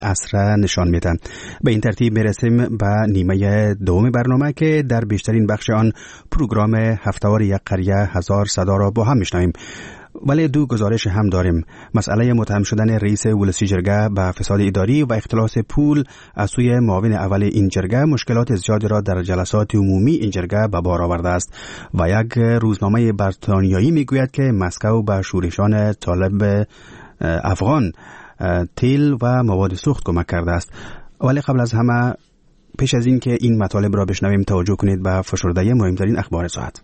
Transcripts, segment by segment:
عصر نشان میده. به این ترتیب میرسیم به نیمه دوم برنامه که در بیشترین بخش آن پروگرام هفته‌وار یک قریه 1000 صدا را با هم میشنویم. ولی دو گزارش هم داریم. مسئله متهم شدن رئیس ولسی جرگه به فساد اداری و اختلاس پول از سوی معاون اول این جرگه مشکلات زیادی را در جلسات عمومی این جرگه به بار آورده است و یک روزنامه بریتانیایی میگوید که مسکو به شورشان طالب افغان تیل و مواد سوخت کمک کرده است. ولی قبل از همه پیش از این که این مطالب را بشنویم توجه کنید به فشرده مهمترین اخبار ساعت.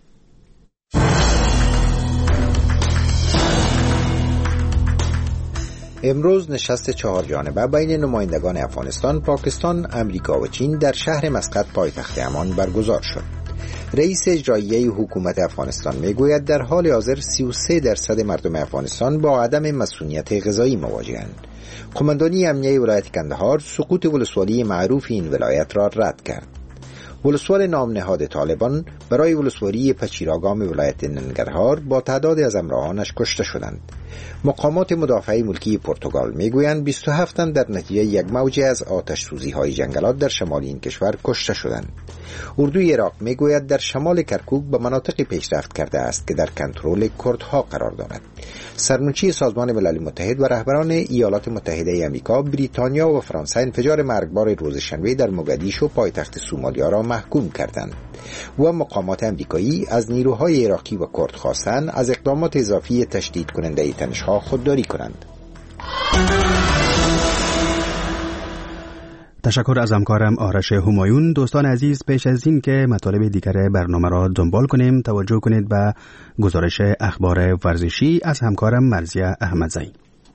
امروز نشست 4 جانبه بین نمایندگان افغانستان، پاکستان، امریکا و چین در شهر مسقط پایتخت عمان برگزار شد. رئیس اجرایی حکومت افغانستان میگوید در حال حاضر 33% مردم افغانستان با عدم مسئولیت غذایی مواجهند. قماندانی امنیه ولایت کندهار سقوط ولسوالی معروف این ولایت را رد کرد. ولسوال نام نهاد طالبان برای ولسوالی پچیراگام ولایت ننگرهار با تعداد از همراهانش کشته شدند. مقامات مدافع ملکی پرتغال میگویند 27 تن در نتیجه یک موج از آتش سوزی های جنگلات در شمال این کشور کشته شدند. اردوی عراق میگوید در شمال کرکوک به مناطقی پیشرفت کرده است که در کنترل کردها قرار دارد. سرمنشی سازمان ملل متحد و رهبران ایالات متحده آمریکا، بریتانیا و فرانسه انفجار مرگبار روز شنبه در موگادیشو پایتخت سومالیا را محکوم کردند و مقامات آمریکایی از نیروهای عراقی و کرد خواستند از اقدامات اضافی تشدید کننده تنش‌ها خودداری کنند. تشکر از همکارم آرش همایون. دوستان عزیز، پیش از این که مطالب دیگر برنامه را دنبال کنیم توجه کنید به گزارش اخبار ورزشی از همکارم مرزیه احمدزئی.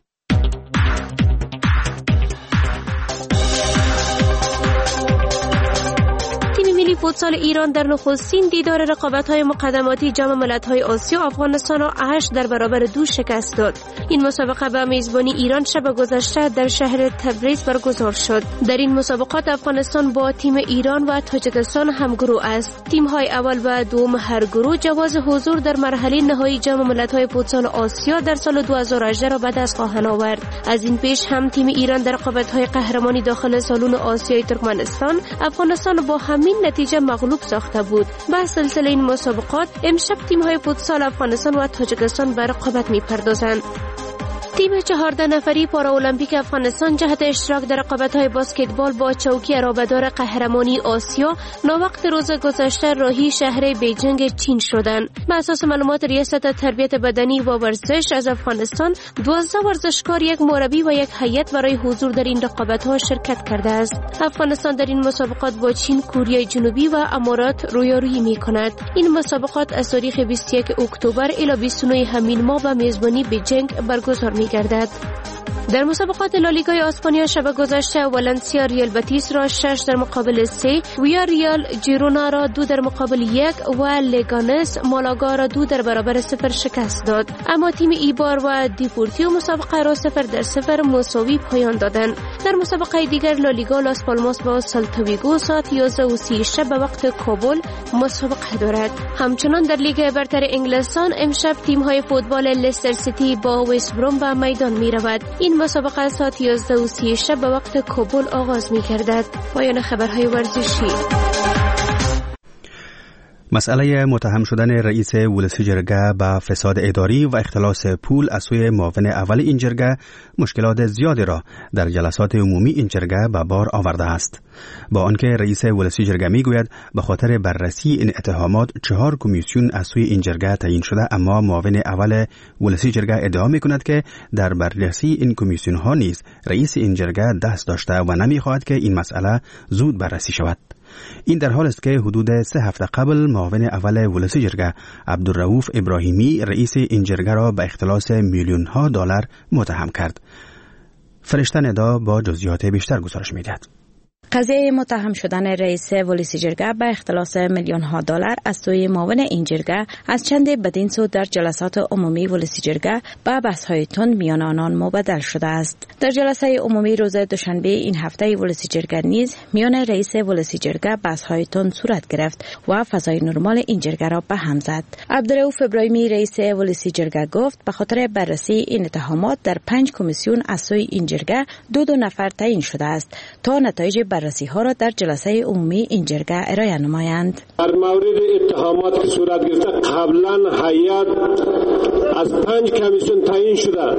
فوتسال ایران در نخستین دیدار رقابت‌های مقدماتی جام ملت‌های آسیا افغانستان را 8 در برابر 2 شکست داد. این مسابقه به میزبانی ایران شب گذشته در شهر تبریز برگزار شد. در این مسابقات افغانستان با تیم ایران و تاجیکستان همگروه است. تیم‌های اول و دوم هر گروه جواز حضور در مرحله نهایی جام ملت‌های فوتسال آسیا در سال 2018 را به دست خواهند آورد. از این پیش هم تیم ایران در رقابت‌های قهرمانی داخل سالن آسیای ترکمنستان افغانستان با همین نتیجه مغلوب ساخته بود. به سلسله این مسابقات امشب تیم‌های فوتسال افغانستان و تاجیکستان به رقابت می‌پردازند. تیم 14 نفری پاراولمپیک افغانستان جهت اشتراک در رقابت‌های بسکتبال با چوکی عرابه‌دار قهرمانی آسیا ناوقت روز گذشته راهی شهر بیجینگ چین شدند. بر اساس معلومات ریاست تربیت بدنی و ورزش از افغانستان 12 ورزشکار، یک مربی و یک هیئت برای حضور در این رقابت‌ها شرکت کرده است. افغانستان در این مسابقات با چین، کره جنوبی و امارات رویارویی می‌کند. این مسابقات از تاریخ 21 اکتبر الی 29 همین ماه به میزبانی بیجینگ برگزار می‌گردد. در مسابقات لالیگای اسپانیا شب گذشته والنسیا ریال بتیس را 6 در مقابل 3، ویا ریال جیرونا را 2 در مقابل 1 و لگانس مالاگا را 2 در برابر 0 شکست داد. اما تیم ایبار و دیپورتیو مسابقه را 0-0 مساوی پایان دادند. در مسابقه دیگر لالیگا لاس پالماس با سالتا ساعت 11:30 شب به وقت کابل مسابقه دارد. همچنان در لیگ برتر انگلستان امشب تیم‌های فوتبال لستر سیتی با وست بروم به میدان می‌رود. این مسابقه ساعت 11:30 شب به وقت کابل آغاز می‌گردد. پایان خبرهای ورزشی. مسئله متهم شدن رئیس ولسی جرگه به فساد اداری و اختلاس پول از سوی معاون اول این جرگه مشکلات زیادی را در جلسات عمومی این جرگه به بار آورده است. با آنکه رئیس ولسی جرگه میگوید به خاطر بررسی این اتهامات 4 کمیسیون از سوی این جرگه تعیین شده، اما معاون اول ولسی جرگه ادعا میکند که در بررسی این کمیسیون ها نیز رئیس این جرگه دست داشته و نمیخواهد که این مسئله زود بررسی شود. این در حال است که حدود 3 هفته قبل معاون اول ولسی جرگه عبدالرؤوف ابراهیمی رئیس این جرگه را به اختلاس میلیون ها دلار متهم کرد. فرشته ندا با جزئیات بیشتر گزارش می‌دهد. قضیه متهم شدن رئیس ولسی جرگه به اختلاس میلیون‌ها دلار از سوی معاون این جرگه از چند بدین سو در جلسات عمومی ولسی جرگه به بحث‌های تند میان آنان مبدل شده است. در جلسه عمومی روز دوشنبه این هفته ولسی جرگه نیز میان رئیس ولسی جرگه بحث‌های تند صورت گرفت و فضای نرمال این جرگه را به هم زد. عبدالرؤوف ابراهیمی رئیس ولسی جرگه گفت به خاطر بررسی این اتهامات در 5 کمیسیون از سوی این جرگه دو نفر تعیین شده است تا نتایج بررسی ها را در جلسه عمومی این جرگه ارائه نمایند. در مورد اتهامات که صورت گرفته قبلا هیئت از 5 کمیسیون تعیین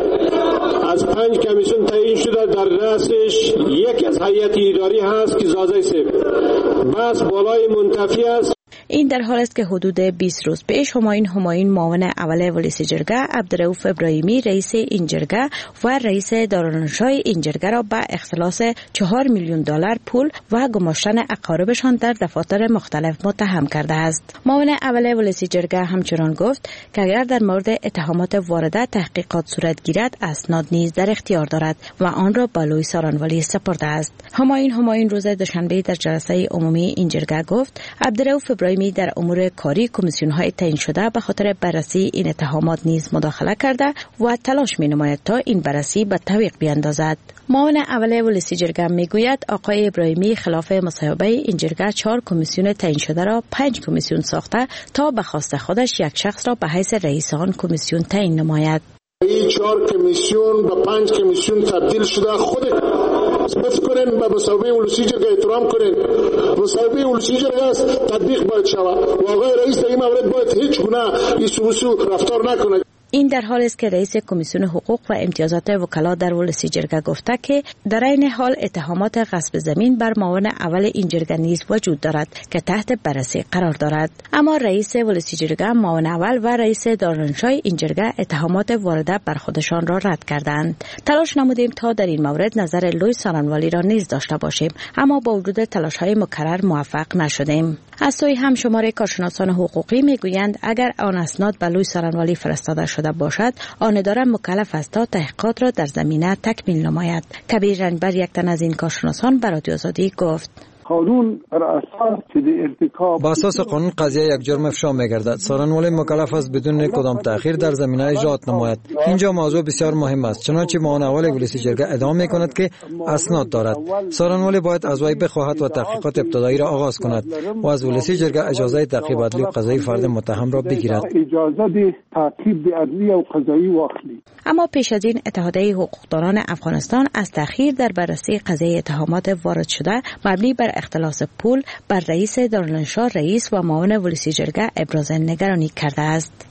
شده در رأسش یک از هیئت اداری هست که زازه سیب بس بالای منتفی است. این در حال است که حدود 20 روز پیش همایون معاون اول ولسی جرگه، عبدالرؤوف ابراهیمی رئیس این جرگه و رئیس دارالانشای این جرگه را به اختلاس 4 میلیون دلار پول و گماشتن اقاربشان در دفاتر مختلف متهم کرده است. معاون اول ولسی جرگه همچنان گفت که اگر در مورد اتهامات وارده تحقیقات صورت گیرد اسناد نیز در اختیار دارد و آن را به لوی سارانوالی سپرده است. همایون روز دوشنبه در جلسه عمومی این جرگه گفت عبدالرؤوف ابراهیمی در امور کاری کمیسیون‌های تعیین شده به خاطر بررسی این اتهامات نیز مداخله کرده و تلاش می‌نماید تا این بررسی به تعویق بیاندازد. معاون اول ولسی جرگه میگوید آقای ابراهیمی خلاف مصوبه این جرگه 4 کمیسیون تعیین شده را 5 کمیسیون ساخته تا به خواست خودش یک شخص را به حیث رئیس آن کمیسیون تعیین نماید. این 4 کمیسیون به 5 کمیسیون تبدیل شده. خود صرف کنین به مصوبه ولسی جرگه احترام کنین. مصوبه ولسی جرگه است تطبیق باید شود و آقای رئیس در این مورد باید هیچ گونه ایسوسو رفتار نکنه. این در حال است که رئیس کمیسیون حقوق و امتیازات وکلا در ولسی جرگه گفته که در این حال اتهامات غصب زمین بر معاون اول این جرگه نیز وجود دارد که تحت بررسی قرار دارد. اما رئیس ولسی جرگه، معاون اول و رئیس دارالانشای این جرگه اتهامات وارده بر خودشان را رد کردند. تلاش نمودیم تا در این مورد نظر لوی سارانوالی را نیز داشته باشیم، اما با وجود تلاش‌های مکرر موفق نشدیم. از سوی هم شماره کارشناسان حقوقی میگویند اگر آن اسناد به لوی سارانوالی فرستاده شده باشد، آن اداره مکلف است تا تحقیقات را در زمینه تکمیل نماید. کبیر رنجبر یک تن از این کارشناسان به رادیو آزادی گفت قانون با اساس قانون قضیه یک جرم افشا می‌گردد. سارانوالی مکلف است بدون کدام تأخیر در زمینه اجرات نماید. اینجا موضوع بسیار مهم است، چنانچه معاون اول ولسی جرگه ادعا می‌کند که اسناد دارد. سارانوالی باید از وی بخواهد و تحقیقات ابتدایی را آغاز کند و از ولسی جرگه اجازه تعقیب عدلی و قضایی فرد متهم را بگیرد. اجازه تعقیب عدلی و قضایی واخلی. اما پیش از این اتحادیه حقوقدانان افغانستان از تأخیر در بررسی قضیه اتهامات وارد شده مبنی بر اختلاس پول بر رئیس دارالانشا، رئیس و معاون ولسی جرگه ابراز نگرانی کرده است.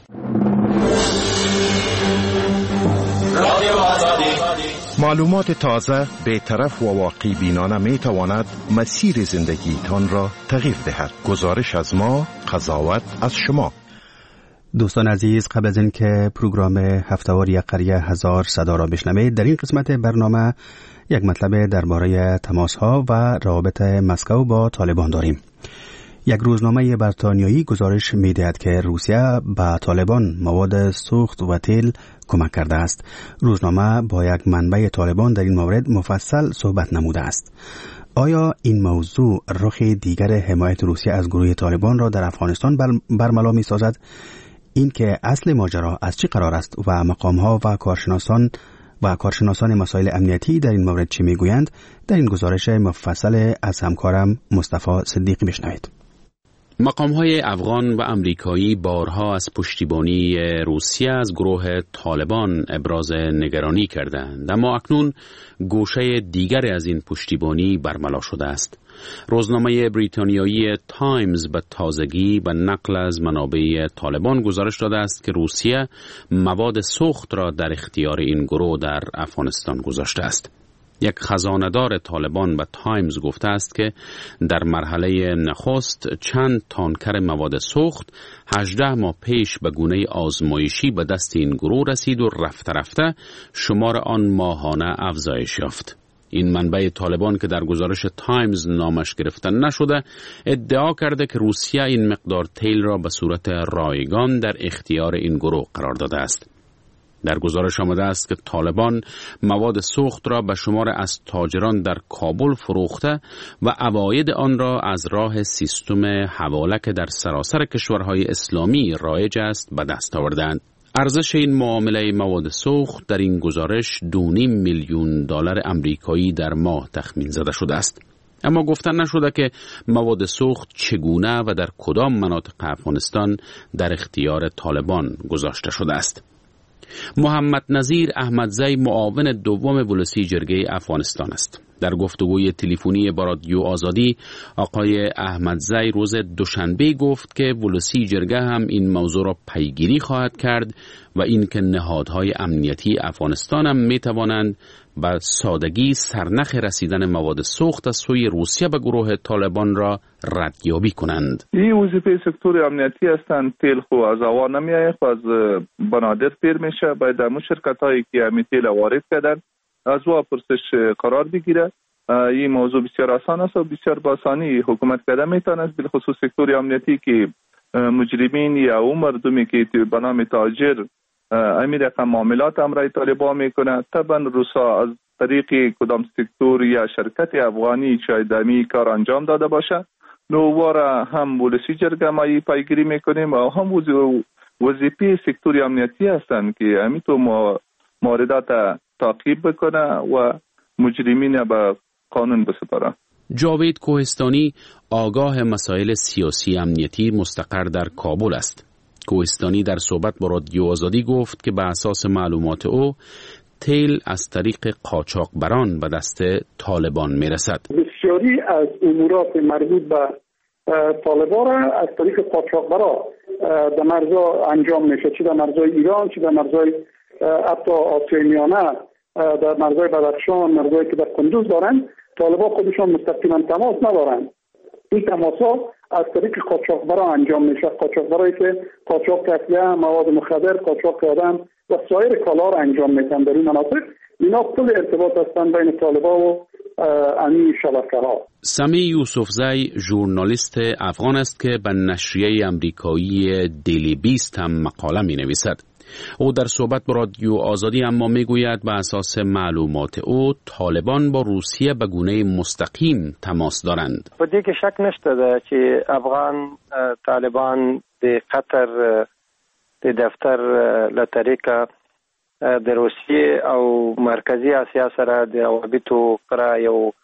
معلومات تازه، بی‌طرف و واقعی بینانه می تواند مسیر زندگی تان را تغییر دهد. گزارش از ما، قضاوت از شما. دوستان عزیز، قبل از اینکه پروگرام هفته‌واری قریه 1000 صدا را بشنوید، در این قسمت برنامه یک مطلب درباره تماس‌ها و روابط مسکو با طالبان داریم. یک روزنامه بریتانیایی گزارش می‌دهد که روسیه به طالبان مواد سوخت و تیل کمک کرده است. روزنامه با یک منبع طالبان در این مورد مفصل صحبت نموده است. آیا این موضوع رخ دیگر حمایت روسیه از گروه طالبان را در افغانستان برملا می‌سازد؟ این که اصل ماجرا از چی قرار است و مقام‌ها و کارشناسان مسائل امنیتی در این مورد چی میگویند؟ در این گزارش مفصل از همکارم مصطفی صدیقی بشنوید. مقام‌های افغان و امریکایی بارها از پشتیبانی روسیه از گروه طالبان ابراز نگرانی کردند، اما اکنون گوشه دیگر از این پشتیبانی برملا شده است. روزنامه بریتانیایی تایمز به تازگی به نقل از منابع طالبان گزارش داده است که روسیه مواد سوخت را در اختیار این گروه در افغانستان گذاشته است. یک خزانه‌دار طالبان به تایمز گفته است که در مرحله نخست چند تانکر مواد سوخت 18 ماه پیش به گونه آزمایشی به دست این گروه رسید و رفته رفته شمار آن ماهانه افزایش یافت. این منبع طالبان که در گزارش تایمز نامش گرفته نشده ادعا کرده که روسیه این مقدار تیل را به صورت رایگان در اختیار این گروه قرار داده است. در گزارش آمده است که طالبان مواد سوخت را به شمار از تاجران در کابل فروخته و عواید آن را از راه سیستم حواله که در سراسر کشورهای اسلامی رایج است به دست آوردند. ارزش این معامله مواد سوخت در این گزارش 2.5 میلیون دلار آمریکایی در ماه تخمین زده شده است. اما گفتن نشده که مواد سوخت چگونه و در کدام مناطق افغانستان در اختیار طالبان گذاشته شده است. محمد نظیر احمدزی معاون دوم ولسی جرگه افغانستان است. در گفتگوی تلفنی با رادیو آزادی آقای احمدزی روز دوشنبه گفت که ولسی جرگه هم این موضوع را پیگیری خواهد کرد و اینکه نهادهای امنیتی افغانستان هم می توانند به سادگی سرنخ رسیدن مواد سوخت از سوی روسیه به گروه طالبان را ردیابی کنند. این وظیفه سکتور امنیتی هستند. تیل خو از هوا نمیآید، از بنادر پیر میشه. باید در شرکت هایی که همین تیل وارد کردن از او پرسش قرار بگیره. این موضوع بسیار آسان است و بسیار با آسانی حکومت کردن میتواند، بالخصوص سکتور امنیتی که مجرمین یا او مردمی که به نام تاجر همین رقم معاملات امرای طالبان میکنه. طبعا روسا از طریق کدام سکتور یا شرکت افغانی شاید همی کار انجام داده باشه، نووارا هم ولسی جرگه ما پیگیری میکنیم و هم وظیفه سکتور امنیتی هستند که همینطور موردات تعقیب بکنه و مجرمین به قانون بسپاره. جاوید کوهستانی آگاه مسائل سیاسی امنیتی مستقر در کابل است. کوهستانی در صحبت با رادیو آزادی گفت که به اساس معلومات او تیل از طریق قاچاقبران به دست طالبان میرسد. بسیاری از امورات مربوط به طالبان را از طریق قاچاقبرا در مرزها انجام میشه، چه در مرزهای ایران، چه در مرزهای حتی آسیای میانه، در مرزهای بدخشان، مرزهایی که در قندوز دارن. طالبان خودشان مستقیما تماس ندارن. این تماس‌ها از طریق قاچاقبرا انجام میشه. قاچاقبرایی که قاچاق اسلحه، مواد مخدر، قاچاق آدم و سایر کالا را انجام میدن در این مناطق. اینا کل ارتباط هستند بین طالبان و این شبکه‌ها. سمی یوسفزی ژورنالیست افغان است که به نشریه امریکایی دیلی بیست هم مقاله می‌نویسد. او در صحبت با رادیو آزادی اما میگوید به اساس معلومات او طالبان با روسیه به گونه مستقیم تماس دارند. په دې کې شک نشته ده چې افغان طالبان د قطر د دفتر له طریقه د روسیې او مرکزی اسیا سره د اوابیتو قرا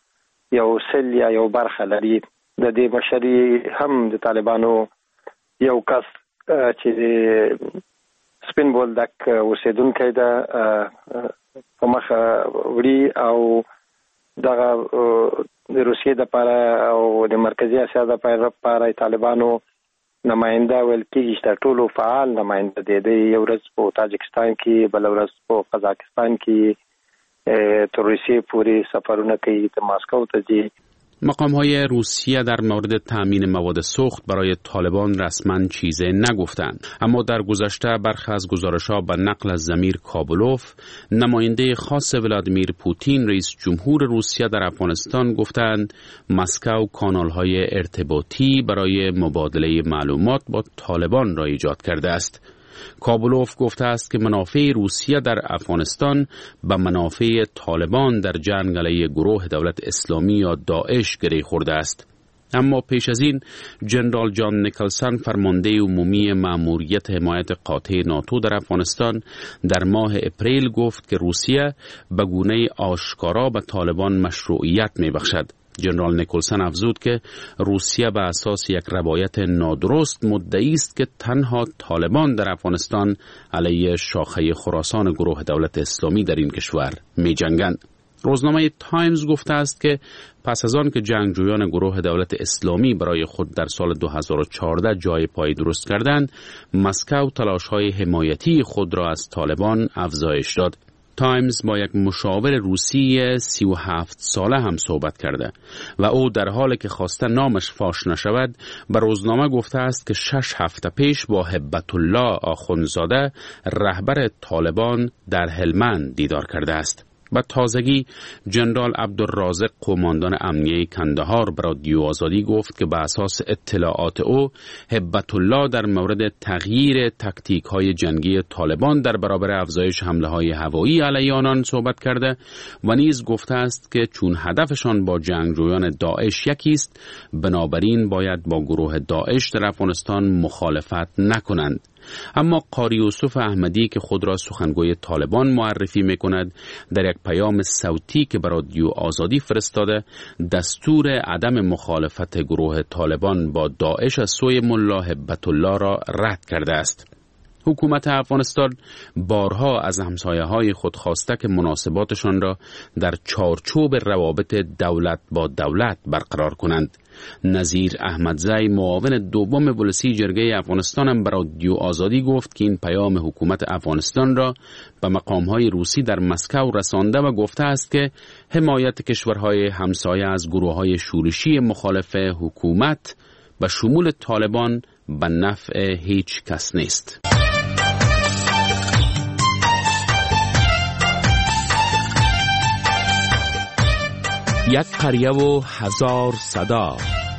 یو سل یا یو برخه لري. د دې بشري هم د طالبانو یو کس چې سپین بولدک اوسیدونکی ده په مخه وړي او دغه د روسیې دپاره او د مرکزي اسیا دپاره طالبانو نماینده ویل کېږي چې تر ټولو فعال نماینده دی. د یو ورځ په تاجکستان کې، بله ورځ په قزاقستان کې تر روسیې پورې سفرونه کوي، د ماسکو ته ځي. مقام‌های روسیه در مورد تأمین مواد سوخت برای طالبان رسما چیزی نگفتند، اما در گذشته برخی از گزارش‌ها به نقل از ضمیر کابلوف، نماینده خاص ولادیمیر پوتین رئیس جمهور روسیه در افغانستان گفتند مسکو کانال‌های ارتباطی برای مبادله معلومات با طالبان را ایجاد کرده است. کابلوف گفته است که منافع روسیه در افغانستان به منافع طالبان در جنگ علیه گروه دولت اسلامی یا داعش گره خورده است. اما پیش از این جنرال جان نیکلسن فرمانده عمومی مأموریت حمایت قاطع ناتو در افغانستان در ماه اپریل گفت که روسیه به گونه آشکارا به طالبان مشروعیت می‌بخشد. جنرال نیکلسن افزود که روسیه به اساس یک روایت نادرست مدعی است که تنها طالبان در افغانستان علیه شاخه خراسان گروه دولت اسلامی در این کشور می جنگند. روزنامه تایمز گفته است که پس از آن که جنگجویان گروه دولت اسلامی برای خود در سال 2014 جای پای درست کردند، مسکو تلاش‌های حمایتی خود را از طالبان افزایش داد. تایمز با یک مشاور روسی 37 ساله هم صحبت کرده و او در حالی که خواسته نامش فاش نشود به روزنامه گفته است که 6 هفته پیش با هبت الله آخوندزاده رهبر طالبان در هلمند دیدار کرده است. و تازگی جنرال عبدالرازق قماندان امنیه کندهار به رادیو آزادی گفت که به اساس اطلاعات او هبت الله در مورد تغییر تکتیک های جنگی طالبان در برابر افزایش حمله های هوایی علیه آنان صحبت کرده و نیز گفته است که چون هدفشان با جنگجویان داعش یکی است، بنابراین باید با گروه داعش در افغانستان مخالفت نکنند. اما قاری یوسف احمدی که خود را سخنگوی طالبان معرفی می‌کند، در یک پیام صوتی که به رادیو آزادی فرستاده، دستور عدم مخالفت گروه طالبان با داعش از سوی ملا هبت الله را رد کرده است. حکومت افغانستان بارها از همسایه‌های خود خواسته که مناسباتشان را در چارچوب روابط دولت با دولت برقرار کنند. نظیر احمدزی معاون دوم ولسی جرگه افغانستان هم به رادیو آزادی گفت که این پیام حکومت افغانستان را به مقام‌های روسی در مسکو رسانده و گفته است که حمایت کشورهای همسایه از گروه‌های شورشی مخالف حکومت به شمول طالبان به نفع هیچ کس نیست. یک قریه و هزار صدا.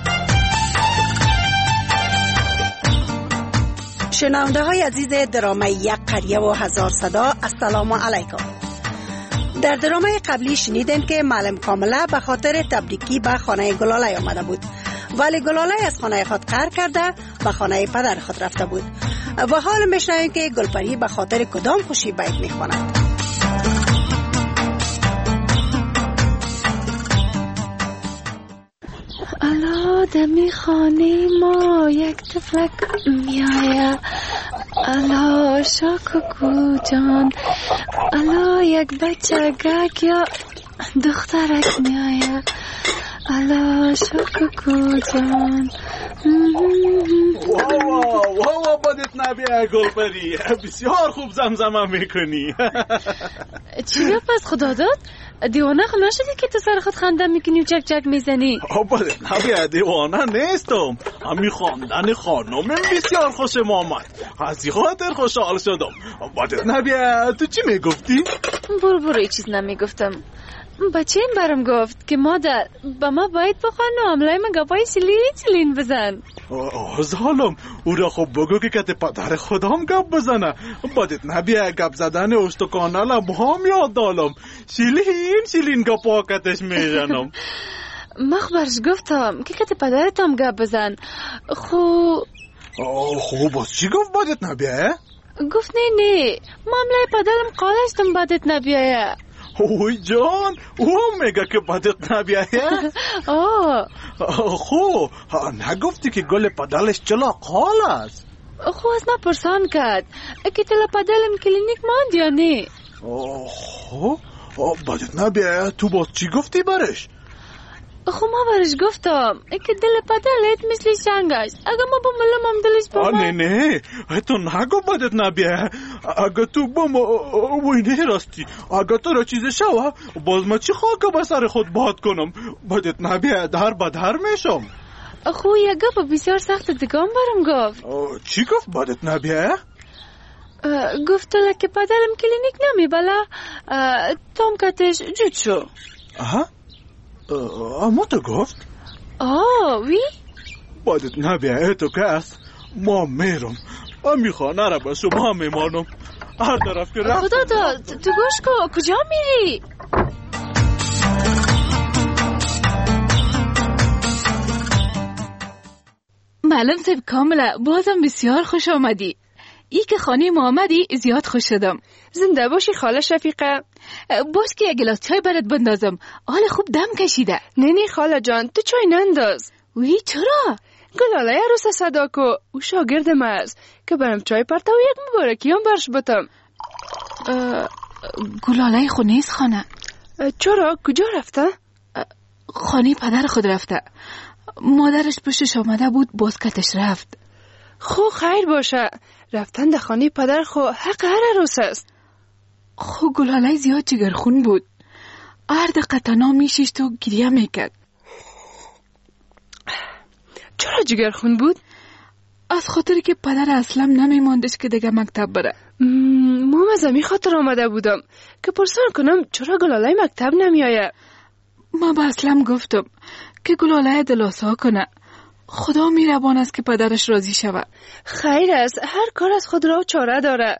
شنونده های عزیز درامه یک قریه و هزار صدا، السلام علیکم. در درامه قبلی شنیدیم که معلم کامله به خاطر تبریکی به خانه گلاله آمده بود، ولی گلاله از خانه خود قهر کرده به خانه پدر خود رفته بود و حال میشنویم که گلپری به خاطر کدام خوشی بیت میخواند. الا دمی خانه ما یک تفلک میایه، الا شاکو جان، الا یک بچه گک یا دخترک میایه، الا شاکو جان. واو بدت نبیه گلپری، بسیار خوب زمزمه میکنی. چی پس خدا داد؟ دیوانه خو نشدی که تو سر خود خنده میکنی و چک چک میزنی؟ بدت نبیه، دیوانه نیستم. همی خواندن خانم بسیار خوشم آمد، از این خاطر خوشحال شدم. بدت نبیه، تو چی میگفتی؟ برو ای چیز نمیگفتم. بچه این برم گفت که مادر با ما باید بخوان و عملای من گپای چلین بزن. ظالم، او را خب بگو که کت پدر خودم گپ بزنه. بدت نبیه، گپ زدن استکانه لبهام یاد دالم. شیلین گپا کتش میزنم. مخبرش گفتم که کت پدرتم گپ بزن. خوب باز چی گفت بدت نبیه؟ گفت نه معاملای پدرم قالشتم بدت نبیه. اوی جان، او میگه که بدت نبیه؟ خو نگفتی که گل پدلش چلا قال است؟ خو از ما پرسان کرد که تلا پدلم کلینیک ماند یا نه. بدت نبیه، تو باز چی گفتی برش؟ خو ما برش گفتم که دل پدلت مثل شنگش، اگه ما با ملم هم دلش با ما. نه تو نگو بدت نبیه. اگه تو با ما وینه راستی، اگه تو را چیز شوه باز ما چی خواهد به سر خود باد کنم؟ بدت نبیه، در بدر میشم. خو یه گپ بسیار سخت دگام برم گفت. چی گفت بدت نبیه؟ گفت که پدرم کلینیک نمیبله، تام کتش جود شو. اما تو گفت؟ وی؟ بدت نبیه، تو که است ما میرم، امی خانه را به شما میمانم. هر طرف که رفتم. خدا داد، تو گوش کو، کجا میری؟ معلم صاحب کاملا، بازم بسیار خوش آمدی. ای که خانه ما آمدی زیاد خوش شدم. زنده باشی خاله شفیقه. باش که یک گلاس چای برات بندازم، حال خوب دم کشیده. نه خاله جان، تو چای ننداز. وی چرا؟ گلاله عروس صدا کو، او شاگردم است که برم چای پرتا و یک مبارکی هم برش بتم. گلاله خو نیست خانه. چرا؟ کجا رفته؟ خانه پدر خود رفته. مادرش پشتش آمده بود، باز کتش رفت. خو خیر باشه، رفتن در خانه پدر خو حق هر عروس است. خو گلاله زیاد جگرخون بود، هر دقیقه میشیشت و گریه میکرد. چرا جگرخون بود؟ از خاطر که پدر اصلا نمیماندش که دیگه مکتب بره. مام از امی خاطر آمده بودم که پرسان کنم چرا گلاله مکتب نمیآید. ما به اسلم گفتم که گلاله دلاسا کنه. خدا میربان است که پدرش راضی شود. خیر است، هر کار از خود را چاره داره.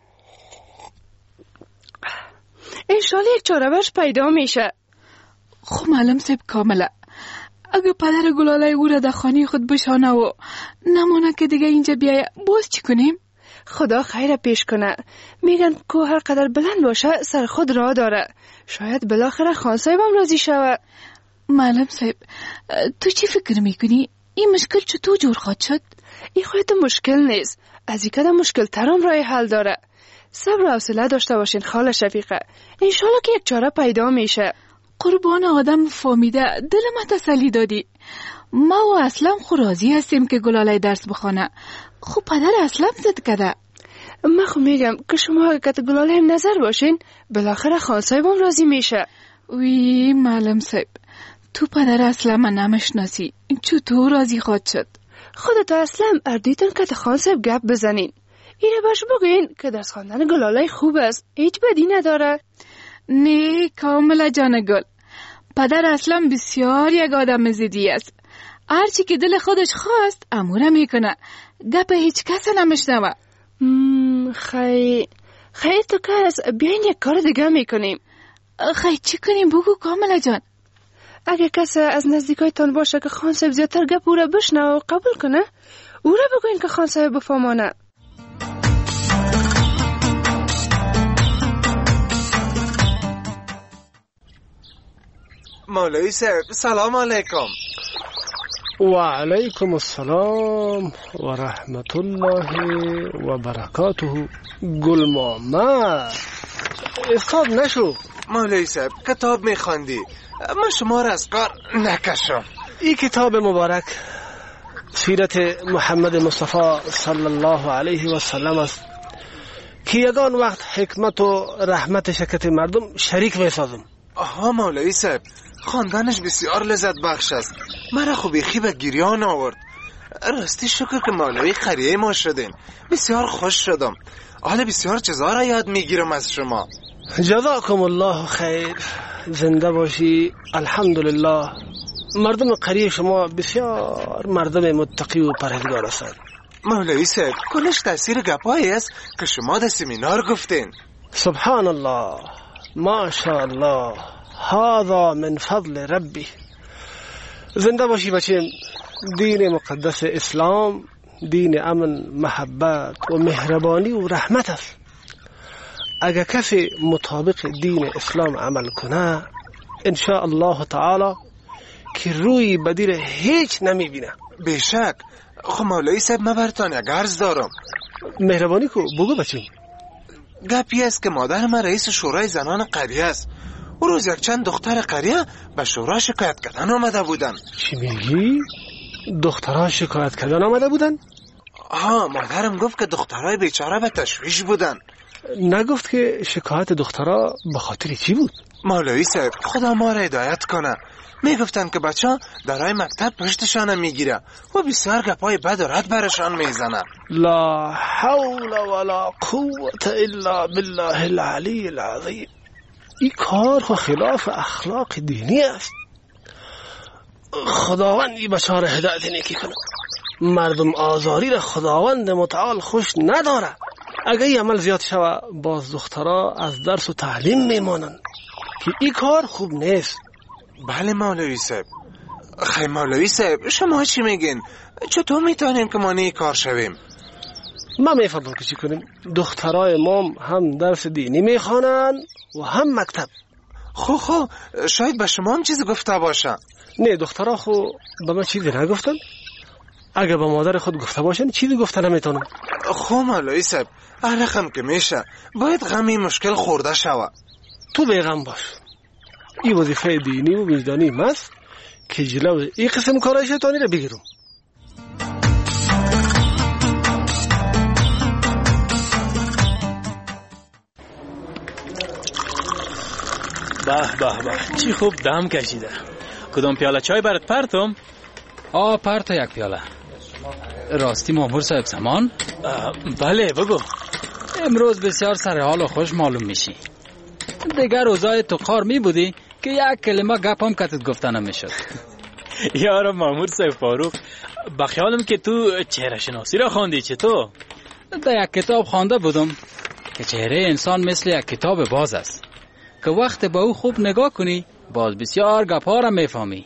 انشالله یک چاره برش پیدا میشه. خب معلم صاحب کامله، اگه پدر گلاله او را در خانه خود بشانه و نمانه که دیگه اینجا بیایه باز چی کنیم؟ خدا خیر پیش کنه. میگن که هر قدر بلند باشه سر خود راه داره. شاید بالاخره خان صاحبم راضی شود. معلم صاحب تو چی فکر میکنی؟ این مشکل چطور جور خواهد شد؟ این خواهد مشکل نیست، از این قدر مشکل ترم راه حل داره. صبر و حوصله داشته باشین خاله شفیقه، انشالله که یک چاره پیدا میشه. قربان آدم فهمیده، دل ما تسلی دادی. ما و اسلم خو راضی هستیم که گلاله درس بخونه. خب پدر اسلم زد کده. من خو میگم که شما حقیقت گلاله هم نظر باشین، بالاخره خان صاحبم راضی میشه. وی معلم صاحب، تو پدر اسلم نمیشناسی، چطور راضی خواهد شد؟ خودت اسلم اردیتون که خان صاحب گپ بزنین. اینه باش بگین که درس خواندن گلاله خوب است، هیچ بدی نداره. نه کاملا جان گل، پدر اسلم بسیار یک آدم زیدی است. هرچی که دل خودش خواست اموره میکنه، گپ هیچ کس نمیشنوه. خیلی تو کس بیاین یک کار دیگه میکنیم. خیلی چی کنیم بگو کاملا جان. اگه کس از نزدیکایتان باشه که خان صاحب زیادتر گپ او را بشنوه و قبول کنه، او را بگوین که خان صاحب بفهمانه. مولوی صاحب سلام علیکم. و علیکم السلام و رحمت الله و برکاته. گل محمد استاد نشو. مولوی صاحب کتاب میخواندی، من شما را از کار نکشم. این کتاب مبارک سیرت محمد مصطفی صلی الله علیه و سلم است که یگان وقت حکمت و رحمت شکت مردم شریک میسازم. آها مولوی صاحب، خواندنش بسیار لذت بخش است. مرا خوبی به گریان آورد. راستی شکر که مولوی قریه ما شدین، بسیار خوش شدم. حالا بسیار چیزا را یاد میگیرم از شما. جزاکم الله خیر، زنده باشی. الحمدلله مردم قریه شما بسیار مردم متقی و پرهیزگار هستند. مولوی صاحب کلش تاثیر گپایی است که شما در سمینار گفتین. سبحان الله، ما شاء الله، هذا من فضل ربی. زنده باشی بچیم. دین مقدس اسلام دین امن، محبت و مهربانی و رحمت است. اگر کسی مطابق دین اسلام عمل کنه ان شاء الله تعالی که روی بدیل هیچ نمیبینه. بیشک. خب مولوی صاحب من برتان یک عرض دارم. مهربانی کو بگو بچیم. گپی است که مادر من رئیس شورای زنان قریه است. او روز یک چند دختر قریه به شورا شکایت کردن آمده بودن. چی میگی؟ دخترها شکایت کردن آمده بودن؟ ها، مادرم گفت که دخترهای بیچاره به تشویش بودن. نگفت که شکایت دخترها به خاطر چی بود؟ مولوی صاحب خدا ما را هدایت کنه. میگفتن که بچه ها درای مکتب پشتشان میگیره و بسیار گپای بد و رد برشان میزنه. لا حول ولا قوت الا بالله العلی العظیم. این کار خلاف اخلاق دینی است. خداوند این بچه ها را هدایت نیکی کنه. مردم آزاری را خداوند متعال خوش نداره. اگه این عمل زیاد شوه باز دخترها از درس و تعلیم میمانن که این کار خوب نیست. بله مولوی صاحب. خیلی مولوی صاحب شما چی میگین؟ چطور میتونیم که ما نیک کار شویم؟ ما میفهمم که چی کنیم. دخترای مام هم درس دینی میخوانن و هم مکتب. خو شاید به شما هم چیزی گفته باشه. نه دخترها خو به من چیزی نگفتن. اگه با مادر خود گفته باشن چیزی گفته نمیتونم. خو مولوی صاحب هر رقم که میشه باید غمی مشکل خورده شوه. تو بیغم باش. این وظیفه دینی و وجدانی ماست که جلو این قسم کارهای شیطانی را بگیرم. به چی خوب دم کشیده. کدام پیاله چای برات پرتم؟ پرتا یک پیاله. راستی مامور صاحب زمان؟ بله بگو. امروز بسیار سر حال و خوش معلوم میشی. دیگر روزای تو قار می بودی که یک کلمه گپ هم کتت گفته نمیشد. یارم مامور صاحب فاروق، بخیالم که تو چهره شناسی را خواندی. چطور؟ در یک کتاب خوانده بودم که چهره انسان مثل یک کتاب باز است که وقت با او خوب نگاه کنی باز بسیار گپا را میفهمی.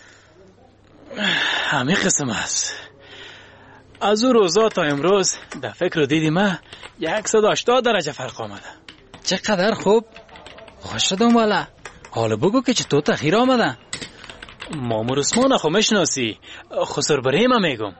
همین قسم است. از او روزا تا امروز در فکر رو دیدی من 180 درجه فرق آمده. چقدر خوب. خوش شدم والا. حالا بگو که چطور تغییر آمده؟ مامور عثمان خو میشناسی؟ خسر برای من میگم.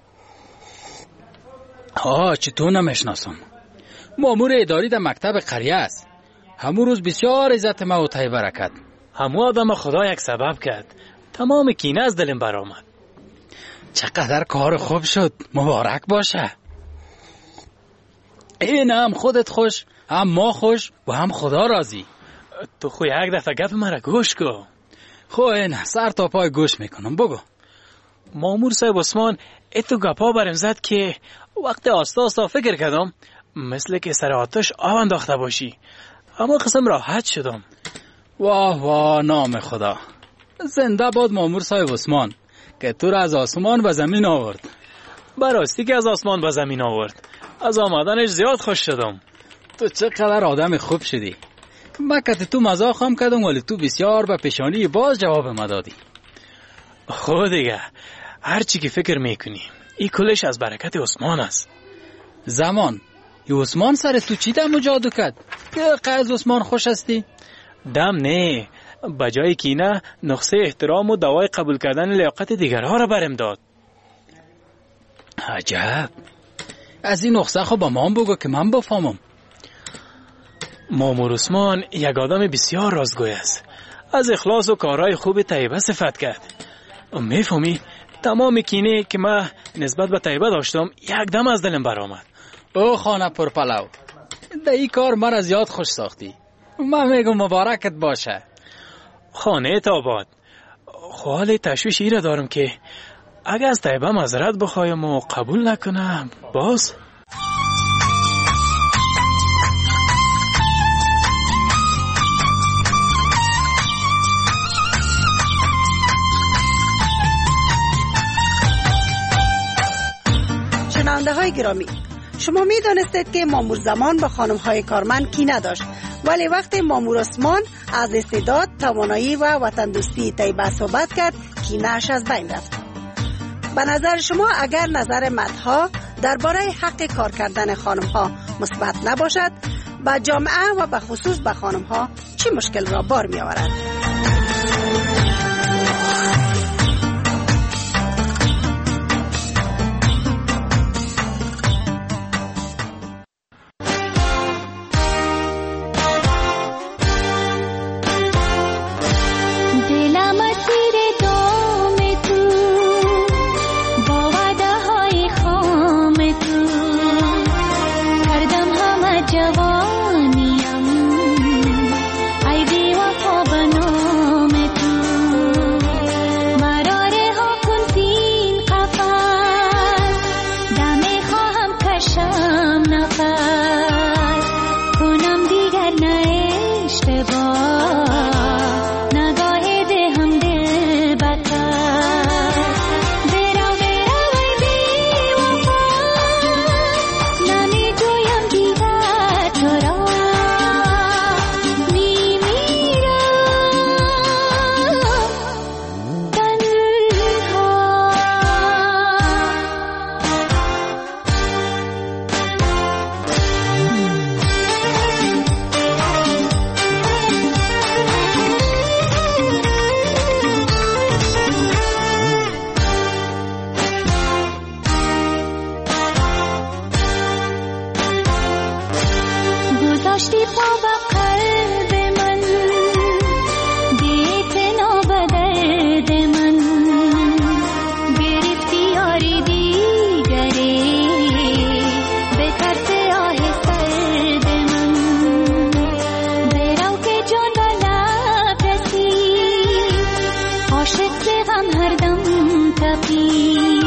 چطور نمیشناسم؟ مامور اداری در مکتب قریه است. همون روز بسیار عزت ما و تای برکت. همون آدم خدا یک سبب کرد، تمام کینه از دلم برآمد. چقدر کار خوب شد. مبارک باشه. این هم خودت خوش، هم ما خوش و هم خدا راضی. تو خو یک دفعه گپ مرا گوش کن. خو این سر تا پای گوش میکنم. بگو. مامور صاحب عثمان اتو گپا برم زد که وقت آستا فکر کردم مثل که سر آتش آب انداخته باشی. اما قسم راحت شدم. واه نام خدا. زنده باد مامور صاحب عثمان که تو را از آسمان به زمین آورد. براستی که از آسمان به زمین آورد. از آمدنش زیاد خوش شدم. تو چقدر آدم خوب شدی. مکت تو مزاق هم کردم ولی تو بسیار به پیشانی باز جواب ما دادی. خود دیگه هر چی که فکر میکنی این کلش از برکت عثمان است. زمان ای عثمان سر تو چی دم و جادو کرد که قیز عثمان خوش هستی؟ دم نه، بجای کینه نقصه احترام و دوای قبول کردن لیاقت دیگرها را برم داد. عجب. از این نقصه خو با من بگو که من بفهمم. مامور عثمان یک آدم بسیار رازگوی است. از اخلاص و کارهای خوب طیبه صفت کرد. میفهمی تمام کینه که من نسبت به طیبه داشتم یک دم از دلم برآمد. او خانه پر پلو، در این کار مرا زیاد خوش ساختی. من میگم مبارکت باشه. خانه تاباد. حال تشویش ایره دارم که اگه از طیبه معذرت بخوایم و قبول نکنم باز. شنونده های گرامی، شما می دانستید که مامور زمان به خانم های کارمند کی نداشت، ولی وقتی مامور عثمان از استعداد، توانایی و وطن دوستی طیبه صحبت کرد کینه‌اش از بین رفت. به نظر شما اگر نظر مدح‌ها درباره حق کار کردن خانم ها مثبت نباشد، به جامعه و به خصوص به خانم ها چه مشکل را بار می آورد؟ عاشق غم هر دم تپید